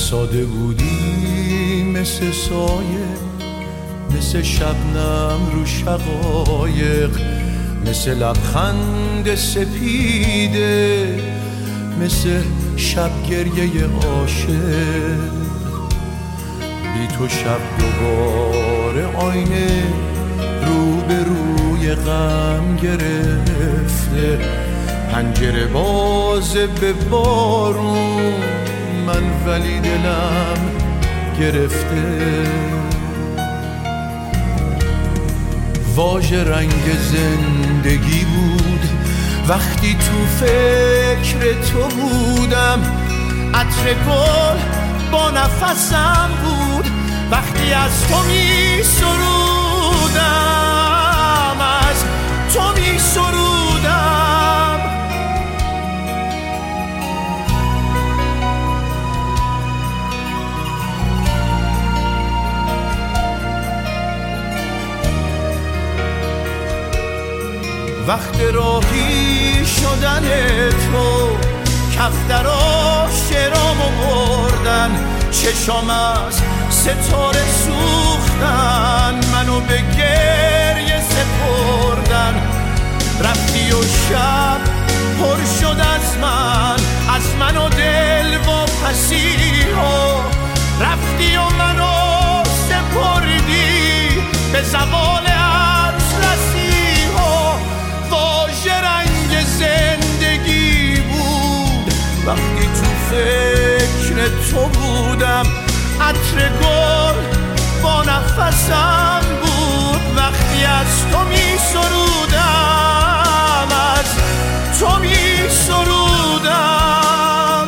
ساده بودی مثل سایه، مثل شبنم رو شقایق، مثل لبخند سپیده، مثل شب گریه عاشق. بی تو شب دوباره آینه رو به روی غم گرفته، پنجره باز به بارون، من ولی دلم گرفته. واژه رنگ زندگی بود وقتی تو فکر تو بودم، عطر گل با نفسم بود وقتی از تو می سرودم، از تو می سرودم. وقت راهی شدن تو کفتراش شرامو بردن، چشام از ستاره سوختن، منو به گریه سپردن. رفتی و شب پر شد از من و دل و پسیها، رفتی و منو سپردی به زوال اطلسیها. واژه رنگ زندگی بود وقتی تو فکر تو بودم، عطر گل با نفسم بود وقتی از تو می سرودم، از تو می سرودم.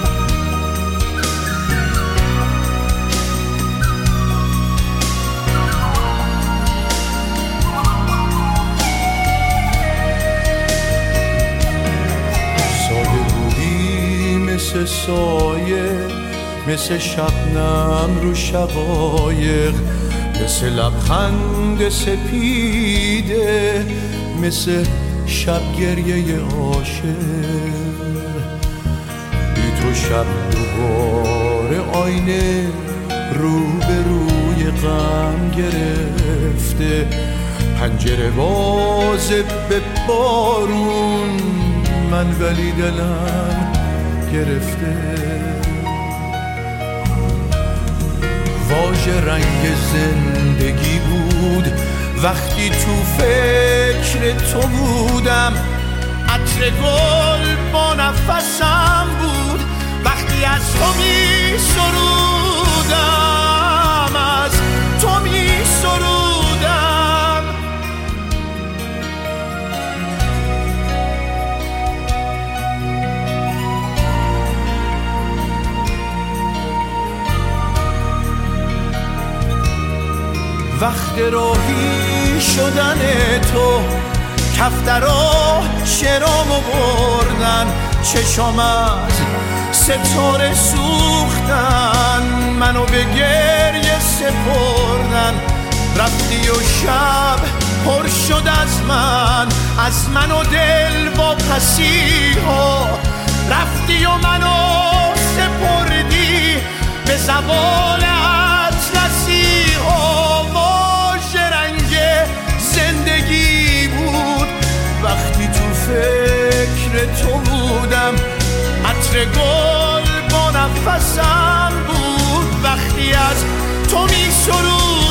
ساده بودی مثل سایه، مثل شبنم رو شقایق، مثل لبخند سپیده، مثل شب گریه عاشق. بی تو شب دوباره آینه رو به روی غم گرفته، پنجره باز به بارون، من ولی دلم گرفته. واژه رنگ زندگی بود وقتی تو فکر تو بودم، عطر گل با نفسم بود وقتی از تو می سرودم، از تو می سرودم. وقت راهی شدن تو کفترا شرامو بردن، چشام از ستاره سوختن، منو به گریه سپردن. رفتی و شب پر شد از من و دل و پسیها، رفتی و منو سپردی به زوال اطلسیها. زندگی بود وقتی تو فکر تو بودم، عطر گل با نفسم بود وقتی از تو می سرودم.